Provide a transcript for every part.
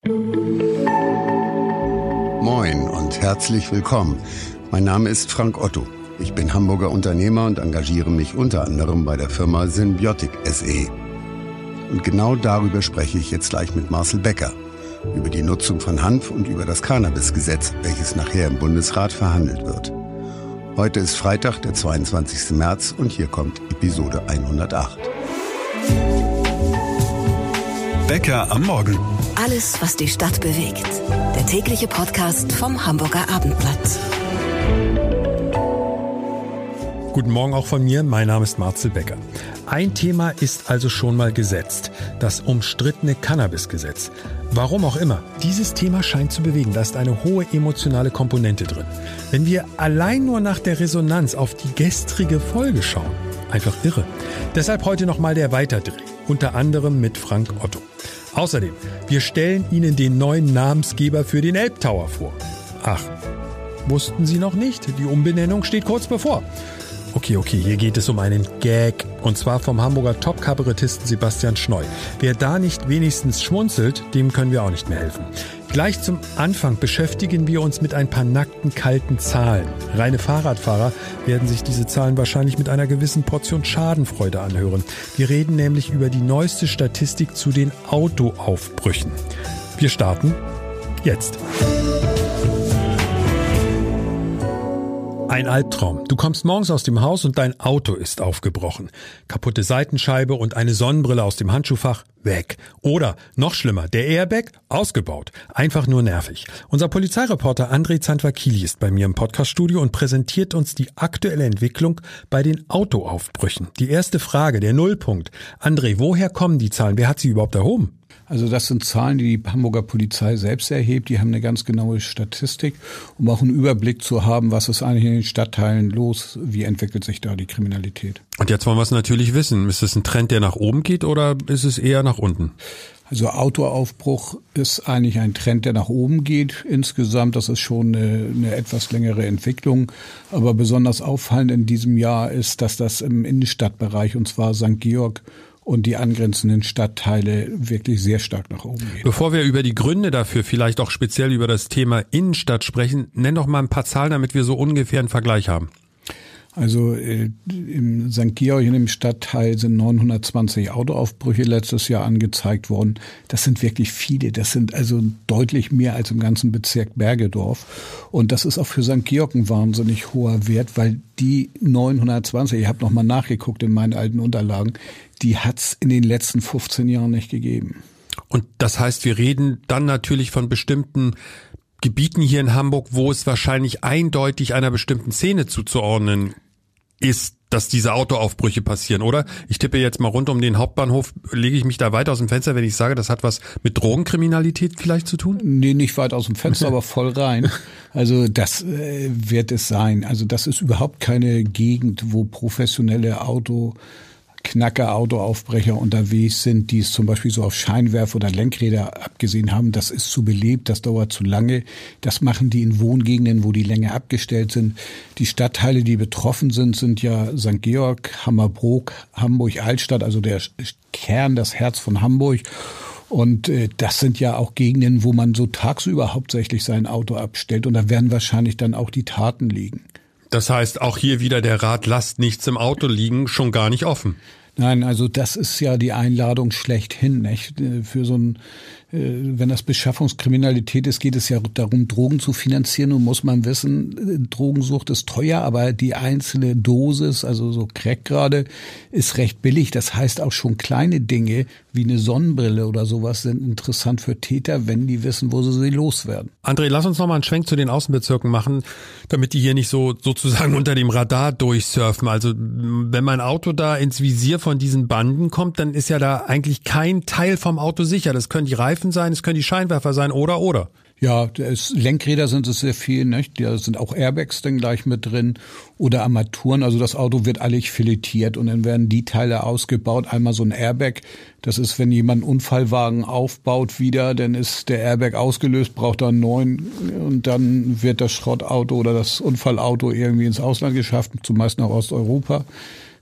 Moin und herzlich willkommen. Mein Name ist Frank Otto. Ich bin Hamburger Unternehmer und engagiere mich unter anderem bei der Firma Symbiotic SE. Und genau darüber spreche ich jetzt gleich mit Marcel Becker. Über die Nutzung von Hanf und über das Cannabisgesetz, welches nachher im Bundesrat verhandelt wird. Heute ist Freitag, der 22. März und hier kommt Episode 108. Becker am Morgen. Alles, was die Stadt bewegt. Der tägliche Podcast vom Hamburger Abendblatt. Guten Morgen auch von mir, mein Name ist Marcel Becker. Ein Thema ist also schon mal gesetzt, das umstrittene Cannabisgesetz. Warum auch immer, dieses Thema scheint zu bewegen, da ist eine hohe emotionale Komponente drin. Wenn wir allein nur nach der Resonanz auf die gestrige Folge schauen, einfach irre. Deshalb heute nochmal der Weiterdreh, unter anderem mit Frank Otto. Außerdem, wir stellen Ihnen den neuen Namensgeber für den Elbtower vor. Ach, wussten Sie noch nicht? Die Umbenennung steht kurz bevor. Okay, hier geht es um einen Gag. Und zwar vom Hamburger Top-Kabarettisten Sebastian Schneu. Wer da nicht wenigstens schmunzelt, dem können wir auch nicht mehr helfen. Gleich zum Anfang beschäftigen wir uns mit ein paar nackten, kalten Zahlen. Reine Fahrradfahrer werden sich diese Zahlen wahrscheinlich mit einer gewissen Portion Schadenfreude anhören. Wir reden nämlich über die neueste Statistik zu den Autoaufbrüchen. Wir starten jetzt. Ein Albtraum. Du kommst morgens aus dem Haus und dein Auto ist aufgebrochen. Kaputte Seitenscheibe und eine Sonnenbrille aus dem Handschuhfach weg. Oder, noch schlimmer, der Airbag ausgebaut. Einfach nur nervig. Unser Polizeireporter André Zandvakili ist bei mir im Podcaststudio und präsentiert uns die aktuelle Entwicklung bei den Autoaufbrüchen. Die erste Frage, der Nullpunkt. André, woher kommen die Zahlen? Wer hat sie überhaupt erhoben? Also das sind Zahlen, die die Hamburger Polizei selbst erhebt. Die haben eine ganz genaue Statistik, um auch einen Überblick zu haben, was ist eigentlich in den Stadtteilen los, wie entwickelt sich da die Kriminalität. Und jetzt wollen wir es natürlich wissen. Ist es ein Trend, der nach oben geht oder ist es eher nach unten? Also Autoaufbruch ist eigentlich ein Trend, der nach oben geht. Insgesamt, das ist schon eine etwas längere Entwicklung. Aber besonders auffallend in diesem Jahr ist, dass das im Innenstadtbereich, und zwar St. Georg, und die angrenzenden Stadtteile wirklich sehr stark nach oben gehen. Bevor wir über die Gründe dafür, vielleicht auch speziell über das Thema Innenstadt sprechen, nenn doch mal ein paar Zahlen, damit wir so ungefähr einen Vergleich haben. Also im St. Georg in dem Stadtteil sind 920 Autoaufbrüche letztes Jahr angezeigt worden. Das sind wirklich viele. Das sind also deutlich mehr als im ganzen Bezirk Bergedorf. Und das ist auch für St. Georg ein wahnsinnig hoher Wert, weil die 920, ich habe nochmal nachgeguckt in meinen alten Unterlagen, die hat's in den letzten 15 Jahren nicht gegeben. Und das heißt, wir reden dann natürlich von bestimmten Gebieten hier in Hamburg, wo es wahrscheinlich eindeutig einer bestimmten Szene zuzuordnen ist, dass diese Autoaufbrüche passieren, oder? Ich tippe jetzt mal rund um den Hauptbahnhof, lege ich mich da weit aus dem Fenster, wenn ich sage, das hat was mit Drogenkriminalität vielleicht zu tun? Nee, nicht weit aus dem Fenster, aber voll rein. Also das wird es sein. Also das ist überhaupt keine Gegend, wo professionelle Autoaufbrecher unterwegs sind, die es zum Beispiel so auf Scheinwerfer oder Lenkräder abgesehen haben. Das ist zu belebt, das dauert zu lange. Das machen die in Wohngegenden, wo die länger abgestellt sind. Die Stadtteile, die betroffen sind, sind ja St. Georg, Hammerbrook, Hamburg-Altstadt, also der Kern, das Herz von Hamburg. Und das sind ja auch Gegenden, wo man so tagsüber hauptsächlich sein Auto abstellt. Und da werden wahrscheinlich dann auch die Taten liegen. Das heißt, auch hier wieder der Rat, lasst nichts im Auto liegen, schon gar nicht offen. Nein, also das ist ja die Einladung schlechthin, nicht? Für so ein, wenn das Beschaffungskriminalität ist, geht es ja darum, Drogen zu finanzieren. Und muss man wissen, Drogensucht ist teuer, aber die einzelne Dosis, also so Crack gerade, ist recht billig. Das heißt auch schon kleine Dinge wie eine Sonnenbrille oder sowas sind interessant für Täter, wenn die wissen, wo sie loswerden. André, lass uns noch mal einen Schwenk zu den Außenbezirken machen, damit die hier nicht so sozusagen unter dem Radar durchsurfen. Also wenn mein Auto da ins Visier von diesen Banden kommt, dann ist ja da eigentlich kein Teil vom Auto sicher. Das können die Reifen sein, es können die Scheinwerfer sein oder. Ja, Lenkräder sind es sehr viel, nicht? Da sind auch Airbags dann gleich mit drin oder Armaturen. Also das Auto wird eigentlich filetiert und dann werden die Teile ausgebaut. Einmal so ein Airbag, das ist, wenn jemand einen Unfallwagen aufbaut wieder, dann ist der Airbag ausgelöst, braucht er einen neuen und dann wird das Schrottauto oder das Unfallauto irgendwie ins Ausland geschafft, zumeist nach Osteuropa.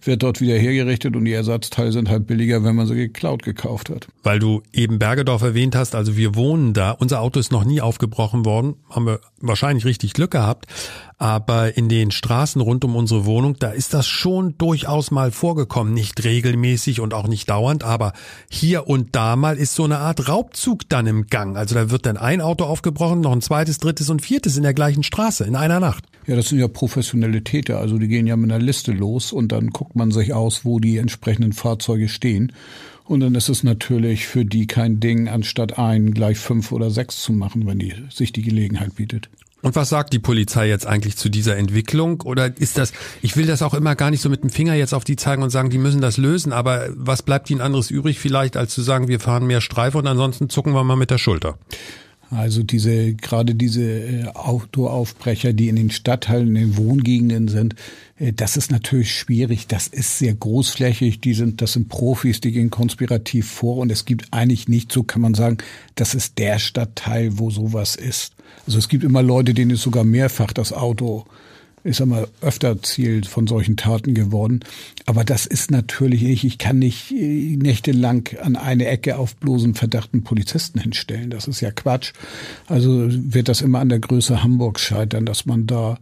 wird dort wieder hergerichtet und die Ersatzteile sind halt billiger, wenn man sie geklaut gekauft hat. Weil du eben Bergedorf erwähnt hast, also wir wohnen da, unser Auto ist noch nie aufgebrochen worden, haben wir wahrscheinlich richtig Glück gehabt, aber in den Straßen rund um unsere Wohnung, da ist das schon durchaus mal vorgekommen, nicht regelmäßig und auch nicht dauernd, aber hier und da mal ist so eine Art Raubzug dann im Gang, also da wird dann ein Auto aufgebrochen, noch ein zweites, drittes und viertes in der gleichen Straße, in einer Nacht. Ja, das sind ja professionelle Täter, also die gehen ja mit einer Liste los und dann guckt man sich aus, wo die entsprechenden Fahrzeuge stehen. Und dann ist es natürlich für die kein Ding, anstatt gleich 5 oder 6 zu machen, wenn sich die Gelegenheit bietet. Und was sagt die Polizei jetzt eigentlich zu dieser Entwicklung? Oder ist das, ich will das auch immer gar nicht so mit dem Finger jetzt auf die zeigen und sagen, die müssen das lösen, aber was bleibt ihnen anderes übrig vielleicht, als zu sagen, wir fahren mehr Streife und ansonsten zucken wir mal mit der Schulter? Also gerade diese Outdoor-Aufbrecher, die in den Stadtteilen, in den Wohngegenden sind, das ist natürlich schwierig. Das ist sehr großflächig. Das sind Profis, die gehen konspirativ vor. Und es gibt eigentlich nicht, so kann man sagen, das ist der Stadtteil, wo sowas ist. Also es gibt immer Leute, denen ist sogar mehrfach das Auto ist einmal öfter Ziel von solchen Taten geworden. Aber das ist natürlich nicht, ich kann nicht nächtelang an eine Ecke auf bloßen Verdachten Polizisten hinstellen. Das ist ja Quatsch. Also wird das immer an der Größe Hamburgs scheitern, dass man da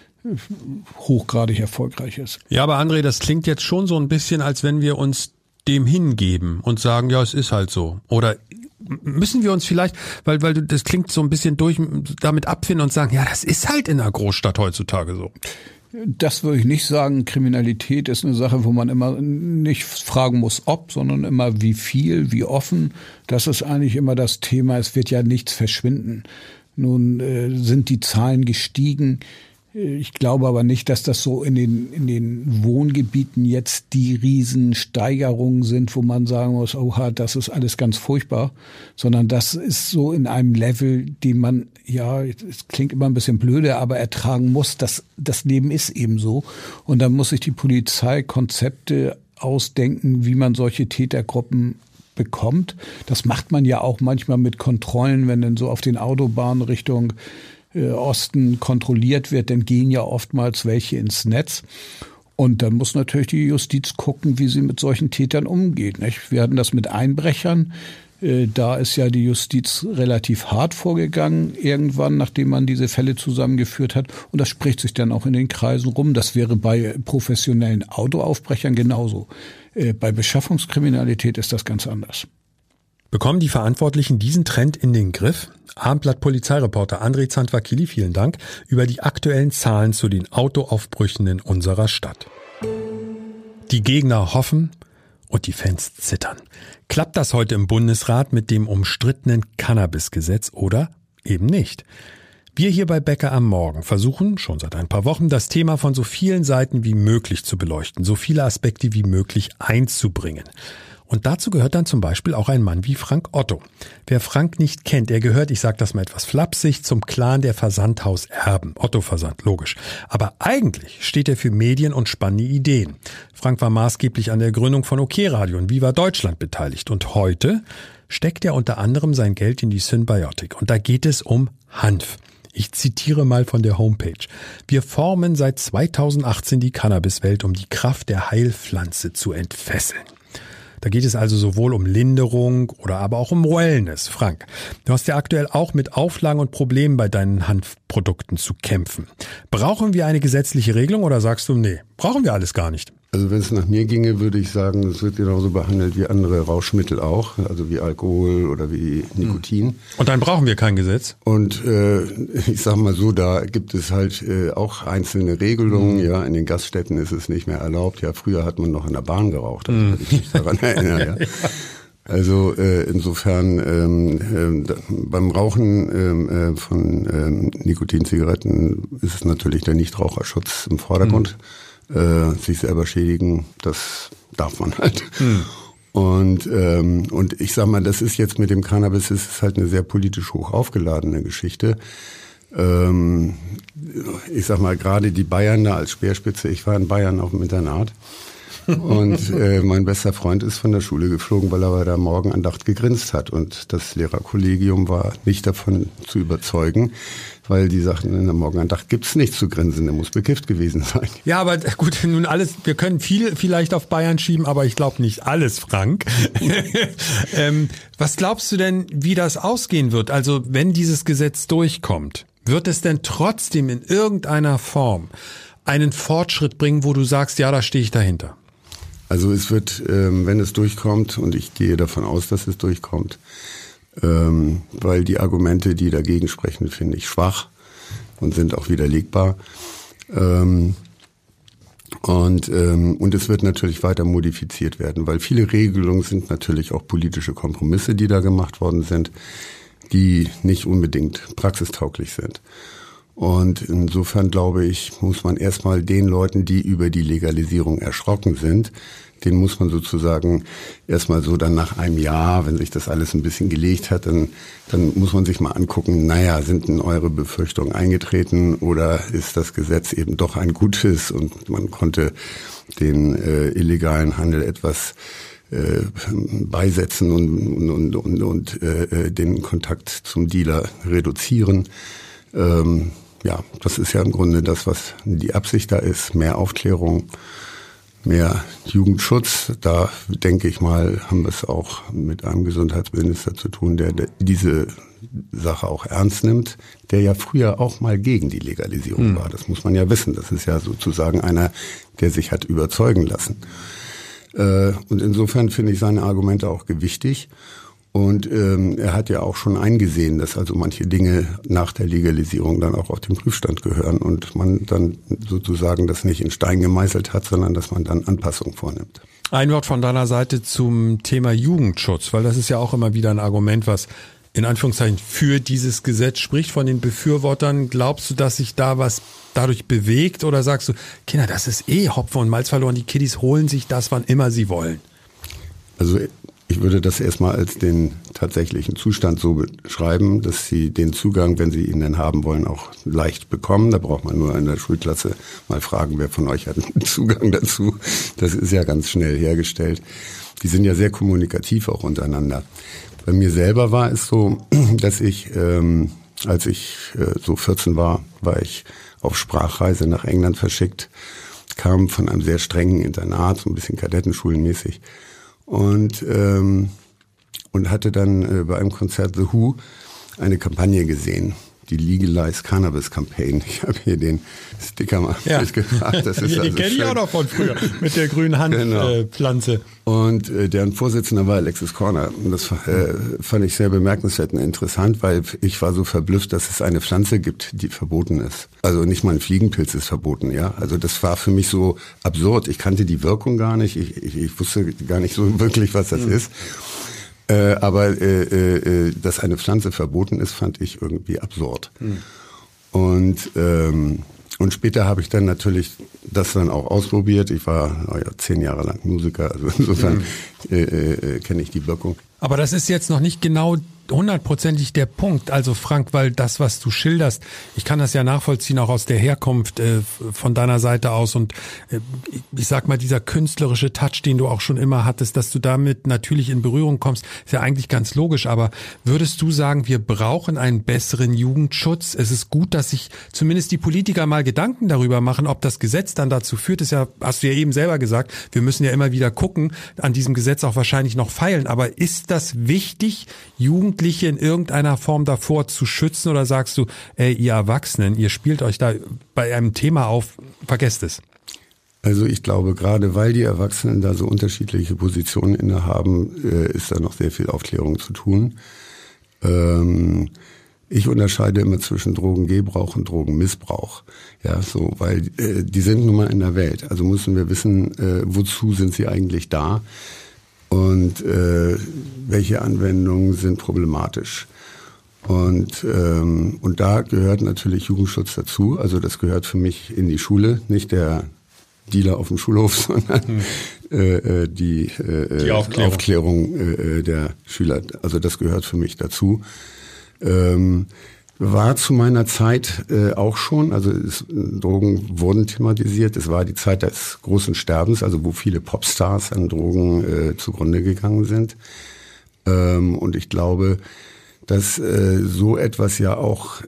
hochgradig erfolgreich ist. Ja, aber André, das klingt jetzt schon so ein bisschen, als wenn wir uns dem hingeben und sagen, ja, es ist halt so. Oder müssen wir uns vielleicht, weil du, das klingt so ein bisschen damit abfinden und sagen, ja, das ist halt in einer Großstadt heutzutage so. Das würde ich nicht sagen. Kriminalität ist eine Sache, wo man immer nicht fragen muss, ob, sondern immer wie viel, wie offen. Das ist eigentlich immer das Thema. Es wird ja nichts verschwinden. Nun sind die Zahlen gestiegen. Ich glaube aber nicht, dass das so in den Wohngebieten jetzt die Riesensteigerungen sind, wo man sagen muss, oha, das ist alles ganz furchtbar, sondern das ist so in einem Level, den man, ja, es klingt immer ein bisschen blöde, aber ertragen muss. Das Leben ist eben so. Und dann muss sich die Polizei Konzepte ausdenken, wie man solche Tätergruppen bekommt. Das macht man ja auch manchmal mit Kontrollen, wenn dann so auf den Autobahnen Richtung Osten kontrolliert wird, dann gehen ja oftmals welche ins Netz. Und dann muss natürlich die Justiz gucken, wie sie mit solchen Tätern umgeht. Nicht? Wir hatten das mit Einbrechern. Da ist ja die Justiz relativ hart vorgegangen, irgendwann, nachdem man diese Fälle zusammengeführt hat. Und das spricht sich dann auch in den Kreisen rum. Das wäre bei professionellen Autoaufbrechern genauso. Bei Beschaffungskriminalität ist das ganz anders. Bekommen die Verantwortlichen diesen Trend in den Griff? Abendblatt-Polizeireporter André Zandvakili, vielen Dank, über die aktuellen Zahlen zu den Autoaufbrüchen in unserer Stadt. Die Gegner hoffen und die Fans zittern. Klappt das heute im Bundesrat mit dem umstrittenen Cannabis-Gesetz oder eben nicht? Wir hier bei Bäcker am Morgen versuchen schon seit ein paar Wochen, das Thema von so vielen Seiten wie möglich zu beleuchten, so viele Aspekte wie möglich einzubringen. Und dazu gehört dann zum Beispiel auch ein Mann wie Frank Otto. Wer Frank nicht kennt, er gehört, ich sage das mal etwas flapsig, zum Clan der Versandhauserben. Otto Versand, logisch. Aber eigentlich steht er für Medien und spannende Ideen. Frank war maßgeblich an der Gründung von OK Radio und Viva Deutschland beteiligt. Und heute steckt er unter anderem sein Geld in die Synbiotic. Und da geht es um Hanf. Ich zitiere mal von der Homepage. Wir formen seit 2018 die Cannabiswelt, um die Kraft der Heilpflanze zu entfesseln. Da geht es also sowohl um Linderung oder aber auch um Wellness. Frank, du hast ja aktuell auch mit Auflagen und Problemen bei deinen Hanfprodukten zu kämpfen. Brauchen wir eine gesetzliche Regelung oder sagst du, nee, brauchen wir alles gar nicht? Also wenn es nach mir ginge, würde ich sagen, es wird genauso behandelt wie andere Rauschmittel auch, also wie Alkohol oder wie Nikotin. Und dann brauchen wir kein Gesetz? Und ich sag mal so, da gibt es halt auch einzelne Regelungen. Ja, in den Gaststätten ist es nicht mehr erlaubt. Ja, früher hat man noch in der Bahn geraucht, das kann ich mich daran erinnern. Ja. Also insofern beim Rauchen von Nikotinzigaretten ist es natürlich der Nichtraucherschutz im Vordergrund. Sich selber schädigen, das darf man halt. Und ich sag mal, das ist jetzt mit dem Cannabis, ist halt eine sehr politisch hoch aufgeladene Geschichte. Ich sag mal, gerade die Bayern da als Speerspitze, ich war in Bayern auf dem Internat Und mein bester Freund ist von der Schule geflogen, weil er bei der Morgenandacht gegrinst hat. Und das Lehrerkollegium war nicht davon zu überzeugen, weil die sagten, in der Morgenandacht gibt's nichts zu grinsen, der muss bekifft gewesen sein. Ja, aber gut, nun alles, wir können viel vielleicht auf Bayern schieben, aber ich glaube nicht alles, Frank. Was glaubst du denn, wie das ausgehen wird? Also wenn dieses Gesetz durchkommt, wird es denn trotzdem in irgendeiner Form einen Fortschritt bringen, wo du sagst, ja, da stehe ich dahinter? Also es wird, wenn es durchkommt, und ich gehe davon aus, dass es durchkommt, weil die Argumente, die dagegen sprechen, finde ich schwach und sind auch widerlegbar. Und es wird natürlich weiter modifiziert werden, weil viele Regelungen sind natürlich auch politische Kompromisse, die da gemacht worden sind, die nicht unbedingt praxistauglich sind. Und insofern glaube ich, muss man erstmal den Leuten, die über die Legalisierung erschrocken sind, den muss man sozusagen erstmal so dann nach einem Jahr, wenn sich das alles ein bisschen gelegt hat, dann muss man sich mal angucken, naja, sind denn eure Befürchtungen eingetreten oder ist das Gesetz eben doch ein gutes und man konnte den illegalen Handel etwas beisetzen und den Kontakt zum Dealer reduzieren. Ja, das ist ja im Grunde das, was die Absicht da ist, mehr Aufklärung, mehr Jugendschutz. Da denke ich mal, haben wir es auch mit einem Gesundheitsminister zu tun, der diese Sache auch ernst nimmt, der ja früher auch mal gegen die Legalisierung war. Das muss man ja wissen. Das ist ja sozusagen einer, der sich hat überzeugen lassen. Und insofern finde ich seine Argumente auch gewichtig. Und er hat ja auch schon eingesehen, dass also manche Dinge nach der Legalisierung dann auch auf den Prüfstand gehören und man dann sozusagen das nicht in Stein gemeißelt hat, sondern dass man dann Anpassungen vornimmt. Ein Wort von deiner Seite zum Thema Jugendschutz, weil das ist ja auch immer wieder ein Argument, was in Anführungszeichen für dieses Gesetz spricht von den Befürwortern. Glaubst du, dass sich da was dadurch bewegt oder sagst du, Kinder, das ist Hopfen und Malz verloren, die Kiddies holen sich das, wann immer sie wollen? Also ich würde das erstmal als den tatsächlichen Zustand so beschreiben, dass sie den Zugang, wenn sie ihn denn haben wollen, auch leicht bekommen. Da braucht man nur in der Schulklasse mal fragen, wer von euch hat einen Zugang dazu. Das ist ja ganz schnell hergestellt. Die sind ja sehr kommunikativ auch untereinander. Bei mir selber war es so, dass ich, als ich so 14 war ich auf Sprachreise nach England verschickt, kam von einem sehr strengen Internat, so ein bisschen kadettenschulenmäßig. Und hatte dann bei einem Konzert The Who eine Kampagne gesehen, die Legalized Cannabis Campaign. Ich habe hier den Sticker mal mitgebracht. Das ist den kenne ich auch noch von früher, mit der grünen Handpflanze. Genau. Und deren Vorsitzender war Alexis Corner. Und das fand ich sehr bemerkenswert und interessant, weil ich war so verblüfft, dass es eine Pflanze gibt, die verboten ist. Also nicht mal ein Fliegenpilz ist verboten, ja. Also das war für mich so absurd. Ich kannte die Wirkung gar nicht. Ich wusste gar nicht so wirklich, was das ist. Aber dass eine Pflanze verboten ist, fand ich irgendwie absurd. Und später habe ich dann natürlich das dann auch ausprobiert. Ich war 10 Jahre lang Musiker, also insofern kenne ich die Wirkung. Aber das ist jetzt noch nicht genau 100%ig der Punkt. Also Frank, weil das, was du schilderst, ich kann das ja nachvollziehen, auch aus der Herkunft von deiner Seite aus und ich sag mal, dieser künstlerische Touch, den du auch schon immer hattest, dass du damit natürlich in Berührung kommst, ist ja eigentlich ganz logisch, aber würdest du sagen, wir brauchen einen besseren Jugendschutz? Es ist gut, dass sich zumindest die Politiker mal Gedanken darüber machen, ob das Gesetz dann dazu führt, ist ja, hast du ja eben selber gesagt, wir müssen ja immer wieder gucken, an diesem Gesetz auch wahrscheinlich noch feilen, aber ist das wichtig, Jugendliche in irgendeiner Form davor zu schützen oder sagst du, ihr Erwachsenen, ihr spielt euch da bei einem Thema auf, vergesst es? Also ich glaube, gerade weil die Erwachsenen da so unterschiedliche Positionen innehaben, ist da noch sehr viel Aufklärung zu tun. Ich unterscheide immer zwischen Drogengebrauch und Drogenmissbrauch. Ja, so, weil die sind nun mal in der Welt. Also müssen wir wissen, wozu sind sie eigentlich da? Und welche Anwendungen sind problematisch. Und da gehört natürlich Jugendschutz dazu. Also das gehört für mich in die Schule, nicht der Dealer auf dem Schulhof, sondern die Aufklärung der Schüler. Also das gehört für mich dazu. war zu meiner Zeit auch schon. Also Drogen wurden thematisiert. Es war die Zeit des großen Sterbens, also wo viele Popstars an Drogen zugrunde gegangen sind. Und ich glaube, dass so etwas ja auch,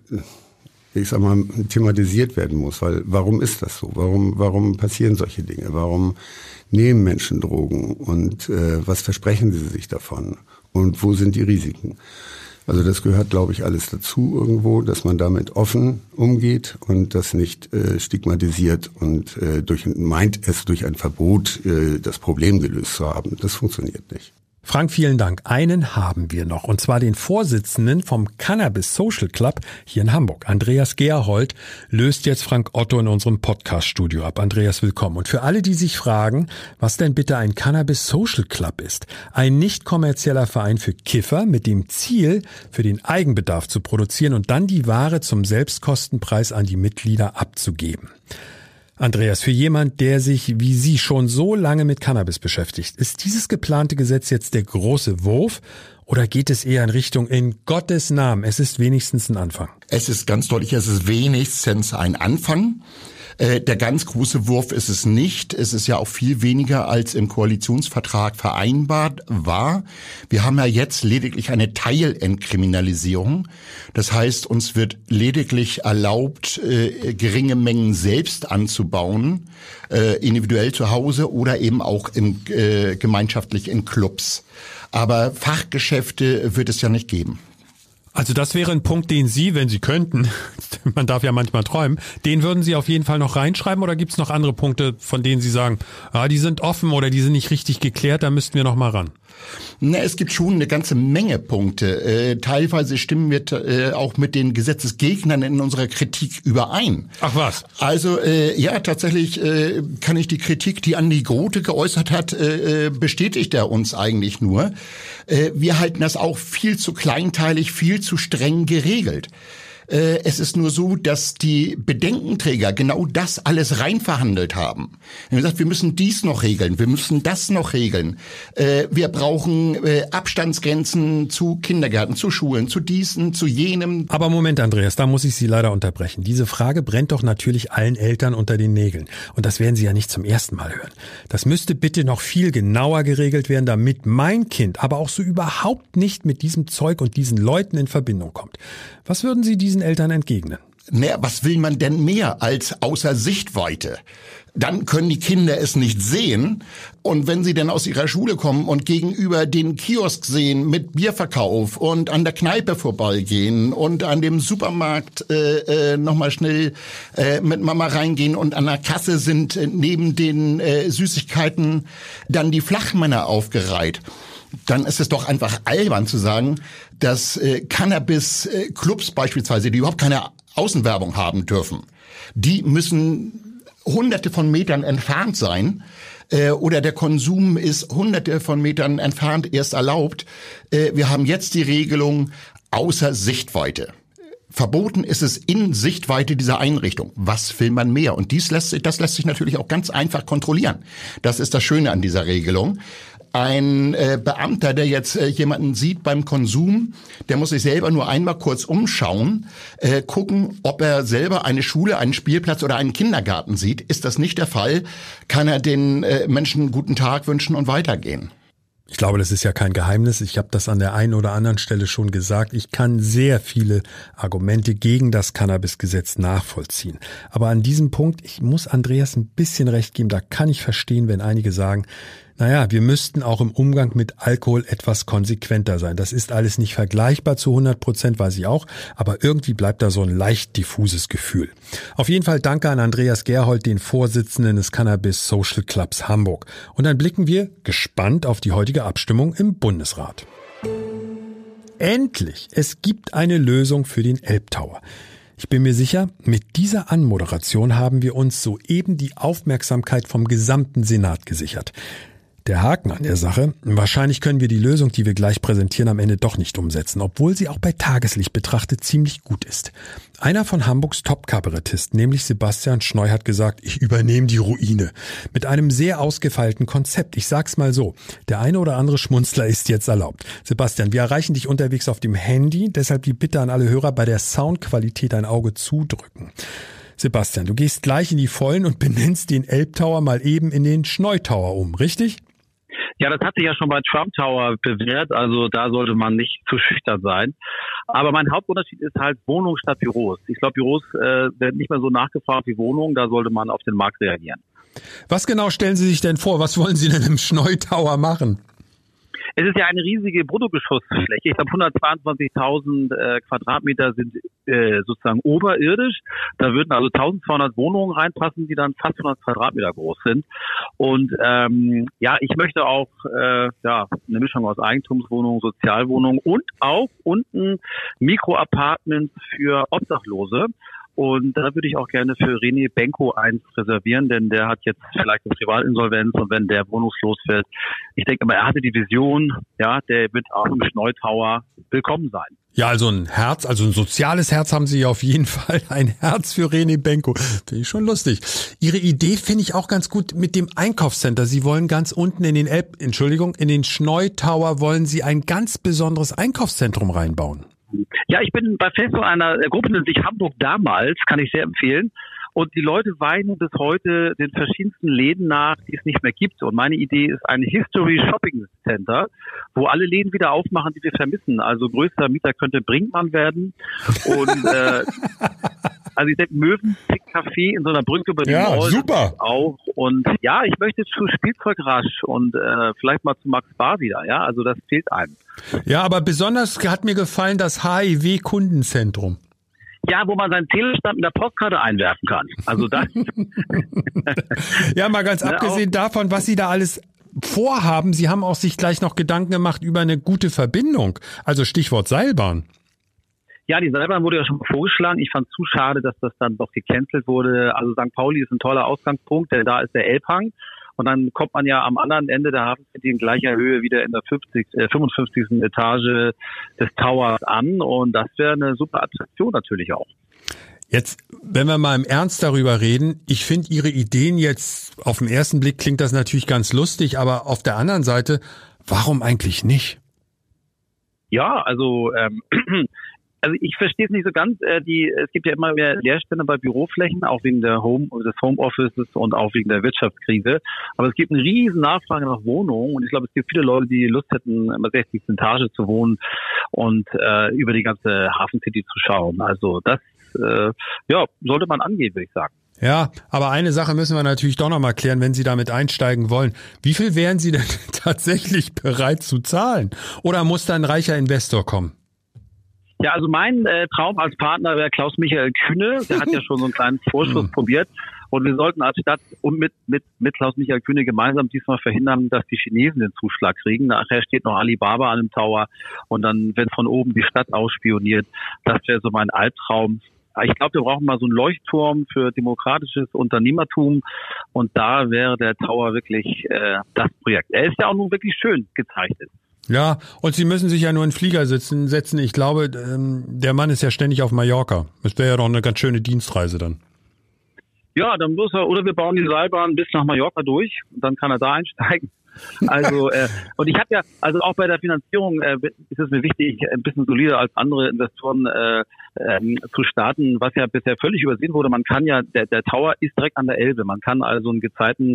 ich sag mal, thematisiert werden muss. Weil warum ist das so? Warum passieren solche Dinge? Warum nehmen Menschen Drogen? Und was versprechen sie sich davon? Und wo sind die Risiken? Also das gehört, glaube ich, alles dazu irgendwo, dass man damit offen umgeht und das nicht stigmatisiert und meint es durch ein Verbot das Problem gelöst zu haben. Das funktioniert nicht. Frank, vielen Dank. Einen haben wir noch, und zwar den Vorsitzenden vom Cannabis Social Club hier in Hamburg. Andreas Gerhold löst jetzt Frank Otto in unserem Podcast-Studio ab. Andreas, willkommen. Und für alle, die sich fragen, was denn bitte ein Cannabis Social Club ist, ein nicht kommerzieller Verein für Kiffer mit dem Ziel, für den Eigenbedarf zu produzieren und dann die Ware zum Selbstkostenpreis an die Mitglieder abzugeben. Andreas, für jemand, der sich wie Sie schon so lange mit Cannabis beschäftigt, ist dieses geplante Gesetz jetzt der große Wurf oder geht es eher in Richtung in Gottes Namen? Es ist wenigstens ein Anfang. Es ist ganz deutlich, es ist wenigstens ein Anfang. Der ganz große Wurf ist es nicht. Es ist ja auch viel weniger, als im Koalitionsvertrag vereinbart war. Wir haben ja jetzt lediglich eine Teilentkriminalisierung. Das heißt, uns wird lediglich erlaubt, geringe Mengen selbst anzubauen, individuell zu Hause oder eben auch gemeinschaftlich in Clubs. Aber Fachgeschäfte wird es ja nicht geben. Also das wäre ein Punkt, den Sie, wenn Sie könnten, man darf ja manchmal träumen, den würden Sie auf jeden Fall noch reinschreiben, oder gibt es noch andere Punkte, von denen Sie sagen, die sind offen oder die sind nicht richtig geklärt, da müssten wir noch mal ran? Na, es gibt schon eine ganze Menge Punkte. Teilweise stimmen wir auch mit den Gesetzesgegnern in unserer Kritik überein. Ach was? Also ja, tatsächlich kann ich die Kritik, die Andi Grote geäußert hat, bestätigt er uns eigentlich nur. Wir halten das auch viel zu kleinteilig, viel zu streng geregelt. Es ist nur so, dass die Bedenkenträger genau das alles reinverhandelt haben. Wir haben gesagt, wir müssen dies noch regeln, wir müssen das noch regeln. Wir brauchen Abstandsgrenzen zu Kindergärten, zu Schulen, zu diesen, zu jenem. Aber Moment, Andreas, da muss ich Sie leider unterbrechen. Diese Frage brennt doch natürlich allen Eltern unter den Nägeln. Und das werden Sie ja nicht zum ersten Mal hören. Das müsste bitte noch viel genauer geregelt werden, damit mein Kind aber auch so überhaupt nicht mit diesem Zeug und diesen Leuten in Verbindung kommt. Was würden Sie diesen Eltern entgegnen? Naja, was will man denn mehr als außer Sichtweite? Dann können die Kinder es nicht sehen. Und wenn sie dann aus ihrer Schule kommen und gegenüber den Kiosk sehen mit Bierverkauf und an der Kneipe vorbeigehen und an dem Supermarkt nochmal schnell mit Mama reingehen und an der Kasse sind neben den Süßigkeiten dann die Flachmänner aufgereiht, dann ist es doch einfach albern zu sagen, dass Cannabis-Clubs beispielsweise, die überhaupt keine Außenwerbung haben dürfen, die müssen hunderte von Metern entfernt sein, oder der Konsum ist hunderte von Metern entfernt erst erlaubt. Wir haben jetzt die Regelung außer Sichtweite. Verboten ist es in Sichtweite dieser Einrichtung. Was will man mehr? Und das lässt sich natürlich auch ganz einfach kontrollieren. Das ist das Schöne an dieser Regelung. Ein Beamter, der jetzt jemanden sieht beim Konsum, der muss sich selber nur einmal kurz umschauen, gucken, ob er selber eine Schule, einen Spielplatz oder einen Kindergarten sieht. Ist das nicht der Fall, kann er den Menschen guten Tag wünschen und weitergehen. Ich glaube, das ist ja kein Geheimnis. Ich habe das an der einen oder anderen Stelle schon gesagt. Ich kann sehr viele Argumente gegen das Cannabis-Gesetz nachvollziehen. Aber an diesem Punkt, ich muss Andreas ein bisschen recht geben, da kann ich verstehen, wenn einige sagen, naja, wir müssten auch im Umgang mit Alkohol etwas konsequenter sein. Das ist alles nicht vergleichbar zu 100%, weiß ich auch, aber irgendwie bleibt da so ein leicht diffuses Gefühl. Auf jeden Fall danke an Andreas Gerhold, den Vorsitzenden des Cannabis Social Clubs Hamburg. Und dann blicken wir gespannt auf die heutige Abstimmung im Bundesrat. Endlich! Es gibt eine Lösung für den Elbtower. Ich bin mir sicher, mit dieser Anmoderation haben wir uns soeben die Aufmerksamkeit vom gesamten Senat gesichert. Der Haken an der Sache: Wahrscheinlich können wir die Lösung, die wir gleich präsentieren, am Ende doch nicht umsetzen, obwohl sie auch bei Tageslicht betrachtet ziemlich gut ist. Einer von Hamburgs Top-Kabarettisten, nämlich Sebastian Schneu, hat gesagt, ich übernehme die Ruine. Mit einem sehr ausgefeilten Konzept. Ich sag's mal so, der eine oder andere Schmunzler ist jetzt erlaubt. Sebastian, wir erreichen dich unterwegs auf dem Handy, deshalb die Bitte an alle Hörer, bei der Soundqualität ein Auge zudrücken. Sebastian, du gehst gleich in die Vollen und benennst den Elbtower mal eben in den Schneu-Tower um, richtig? Ja, das hat sich ja schon bei Trump Tower bewährt, also da sollte man nicht zu schüchtern sein. Aber mein Hauptunterschied ist halt Wohnung statt Büros. Ich glaube, Büros werden nicht mehr so nachgefragt wie Wohnungen, da sollte man auf den Markt reagieren. Was genau stellen Sie sich denn vor? Was wollen Sie denn im Schneu Tower machen? Es ist ja eine riesige Bruttogeschossfläche. Ich glaube, 122.000 Quadratmeter sind sozusagen oberirdisch. Da würden also 1.200 Wohnungen reinpassen, die dann fast 100 Quadratmeter groß sind. Und ich möchte auch eine Mischung aus Eigentumswohnungen, Sozialwohnungen und auch unten Mikroapartments für Obdachlose. Und da würde ich auch gerne für René Benko eins reservieren, denn der hat jetzt vielleicht eine Privatinsolvenz und wenn der wohnungslos wird, ich denke mal, er hatte die Vision, ja, der wird auch im Schneu Tower willkommen sein. Ja, also ein Herz, also ein soziales Herz haben Sie auf jeden Fall, ein Herz für René Benko. Finde ich schon lustig. Ihre Idee finde ich auch ganz gut mit dem Einkaufscenter. Sie wollen ganz unten in den Schneu Tower wollen Sie ein ganz besonderes Einkaufszentrum reinbauen. Ja, ich bin bei Facebook einer Gruppe, nennt sich Hamburg damals, kann ich sehr empfehlen. Und die Leute weinen bis heute den verschiedensten Läden nach, die es nicht mehr gibt. Und meine Idee ist ein History Shopping Center, wo alle Läden wieder aufmachen, die wir vermissen. Also größter Mieter könnte Brinkmann werden. Und also ich denke, Mövenpick Café in so einer Brücke über den Mall. Super. Auch. Und ja, ich möchte zu Spielzeugrasch und vielleicht mal zu Max Bar wieder. Ja, also das fehlt einem. Ja, aber besonders hat mir gefallen das HIV-Kundenzentrum. Ja, wo man seinen Zählerstand mit der Postkarte einwerfen kann. Also das. Ja, mal ganz abgesehen davon, was Sie da alles vorhaben. Sie haben auch sich gleich noch Gedanken gemacht über eine gute Verbindung. Also Stichwort Seilbahn. Ja, die Seilbahn wurde ja schon vorgeschlagen. Ich fand es zu schade, dass das dann doch gecancelt wurde. Also St. Pauli ist ein toller Ausgangspunkt, denn da ist der Elbhang. Und dann kommt man ja am anderen Ende der Hafencity in gleicher Höhe wieder in der 55. Etage des Towers an. Und das wäre eine super Attraktion natürlich auch. Jetzt, wenn wir mal im Ernst darüber reden, ich finde Ihre Ideen jetzt, auf den ersten Blick klingt das natürlich ganz lustig, aber auf der anderen Seite, warum eigentlich nicht? Ja, also ich verstehe es nicht so ganz. Es gibt ja immer mehr Leerstände bei Büroflächen, auch wegen des Homeoffices und auch wegen der Wirtschaftskrise. Aber es gibt eine riesen Nachfrage nach Wohnungen und ich glaube, es gibt viele Leute, die Lust hätten, immer 60. Etage zu wohnen und über die ganze Hafencity zu schauen. Also das sollte man angehen, würde ich sagen. Ja, aber eine Sache müssen wir natürlich doch noch mal klären, wenn Sie damit einsteigen wollen. Wie viel wären Sie denn tatsächlich bereit zu zahlen? Oder muss da ein reicher Investor kommen? Ja, also mein Traum als Partner wäre Klaus-Michael Kühne. Der hat ja schon so einen kleinen Vorschuss probiert. Und wir sollten als Stadt und mit Klaus-Michael Kühne gemeinsam diesmal verhindern, dass die Chinesen den Zuschlag kriegen. Nachher steht noch Alibaba an dem Tower und dann wird von oben die Stadt ausspioniert. Das wäre so mein Albtraum. Ich glaube, wir brauchen mal so einen Leuchtturm für demokratisches Unternehmertum und da wäre der Tower wirklich das Projekt. Er ist ja auch nun wirklich schön gezeichnet. Ja, und Sie müssen sich ja nur in den Flieger setzen. Ich glaube, der Mann ist ja ständig auf Mallorca. Das wäre ja doch eine ganz schöne Dienstreise dann. Ja, dann muss er, oder wir bauen die Seilbahn bis nach Mallorca durch und dann kann er da einsteigen. Also, und ich habe ja, also auch bei der Finanzierung ist es mir wichtig, ein bisschen solider als andere Investoren zu starten, was ja bisher völlig übersehen wurde. Man kann ja, der Tower ist direkt an der Elbe. Man kann also ein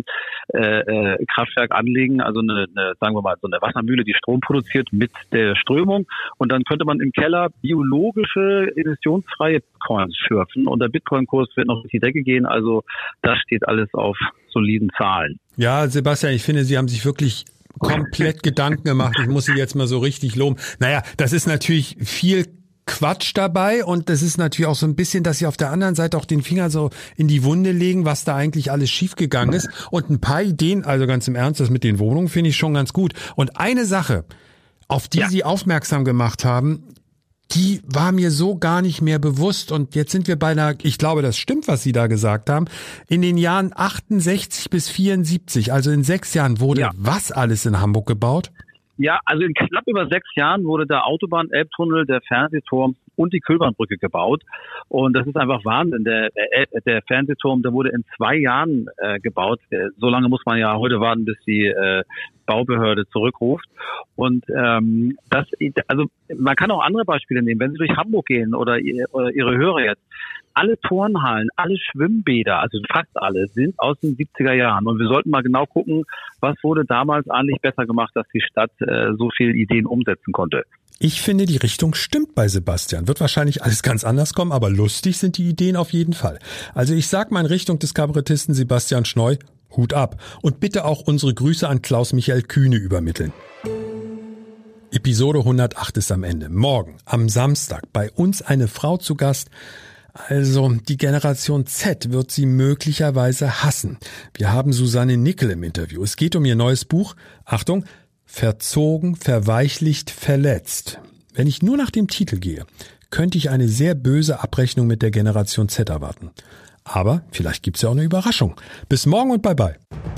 Gezeitenkraftwerk anlegen, also sagen wir mal, so eine Wassermühle, die Strom produziert mit der Strömung. Und dann könnte man im Keller biologische, emissionsfreie Bitcoins schürfen. Und der Bitcoin-Kurs wird noch durch die Decke gehen. Also das steht alles auf soliden Zahlen. Ja, Sebastian, ich finde, Sie haben sich wirklich komplett Gedanken gemacht. Ich muss Sie jetzt mal so richtig loben. Naja, das ist natürlich viel Quatsch dabei und das ist natürlich auch so ein bisschen, dass Sie auf der anderen Seite auch den Finger so in die Wunde legen, was da eigentlich alles schiefgegangen ist. Und ein paar Ideen, also ganz im Ernst, das mit den Wohnungen finde ich schon ganz gut. Und eine Sache, auf die Sie aufmerksam gemacht haben, die war mir so gar nicht mehr bewusst. Und jetzt sind wir bei einer, ich glaube, das stimmt, was Sie da gesagt haben, in den Jahren 68 bis 74, also in 6 Jahren wurde was alles in Hamburg gebaut? Ja, also in knapp über 6 Jahren wurde der Autobahn, Elbtunnel, der Fernsehturm und die Köhlbahnbrücke gebaut. Und das ist einfach Wahnsinn. Der Fernsehturm, der wurde in 2 Jahren gebaut. So lange muss man ja heute warten, bis die Baubehörde zurückruft. Und also man kann auch andere Beispiele nehmen. Wenn Sie durch Hamburg gehen oder Ihre Hörer jetzt, alle Turnhallen, alle Schwimmbäder, also fast alle, sind aus den 70er Jahren. Und wir sollten mal genau gucken, was wurde damals eigentlich besser gemacht, dass die Stadt so viele Ideen umsetzen konnte. Ich finde, die Richtung stimmt bei Sebastian. Wird wahrscheinlich alles ganz anders kommen, aber lustig sind die Ideen auf jeden Fall. Also ich sag mal in Richtung des Kabarettisten Sebastian Schneu, Hut ab. Und bitte auch unsere Grüße an Klaus-Michael Kühne übermitteln. Episode 108 ist am Ende. Morgen, am Samstag, bei uns eine Frau zu Gast. Also die Generation Z wird sie möglicherweise hassen. Wir haben Susanne Nickel im Interview. Es geht um ihr neues Buch. Achtung, Verzogen, verweichlicht, verletzt. Wenn ich nur nach dem Titel gehe, könnte ich eine sehr böse Abrechnung mit der Generation Z erwarten. Aber vielleicht gibt's ja auch eine Überraschung. Bis morgen und bye bye.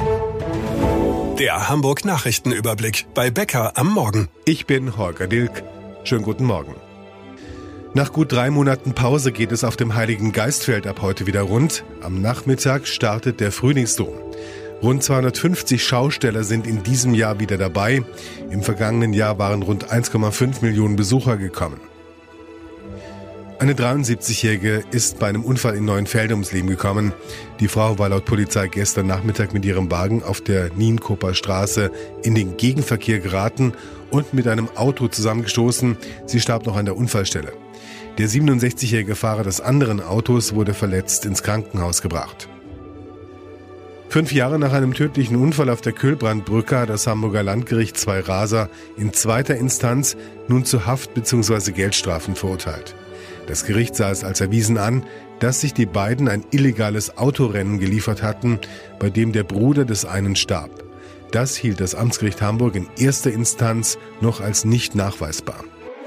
Der Hamburg Nachrichtenüberblick bei Bäcker am Morgen. Ich bin Holger Dilk. Schönen guten Morgen. Nach gut 3 Monaten Pause geht es auf dem Heiligen Geistfeld ab heute wieder rund. Am Nachmittag startet der Frühlingsdom. Rund 250 Schausteller sind in diesem Jahr wieder dabei. Im vergangenen Jahr waren rund 1,5 Millionen Besucher gekommen. Eine 73-Jährige ist bei einem Unfall in Neuenfelde ums Leben gekommen. Die Frau war laut Polizei gestern Nachmittag mit ihrem Wagen auf der Nienkoper Straße in den Gegenverkehr geraten und mit einem Auto zusammengestoßen. Sie starb noch an der Unfallstelle. Der 67-jährige Fahrer des anderen Autos wurde verletzt ins Krankenhaus gebracht. 5 Jahre nach einem tödlichen Unfall auf der Köhlbrandbrücke hat das Hamburger Landgericht 2 Raser in 2. Instanz nun zu Haft- bzw. Geldstrafen verurteilt. Das Gericht sah es als erwiesen an, dass sich die beiden ein illegales Autorennen geliefert hatten, bei dem der Bruder des einen starb. Das hielt das Amtsgericht Hamburg in 1. Instanz noch als nicht nachweisbar.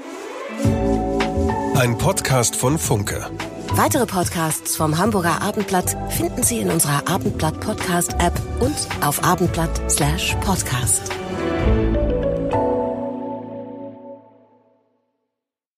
Ein Podcast von Funke. Weitere Podcasts vom Hamburger Abendblatt finden Sie in unserer Abendblatt Podcast App und auf abendblatt.com/podcast.